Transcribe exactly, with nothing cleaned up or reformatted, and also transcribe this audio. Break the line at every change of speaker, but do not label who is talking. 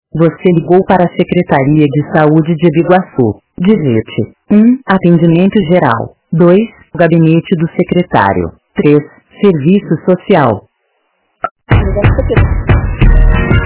Você ligou para a Secretaria de Saúde de Biguaçu. Digite um. Atendimento geral. dois. Gabinete do secretário. três. Serviço social.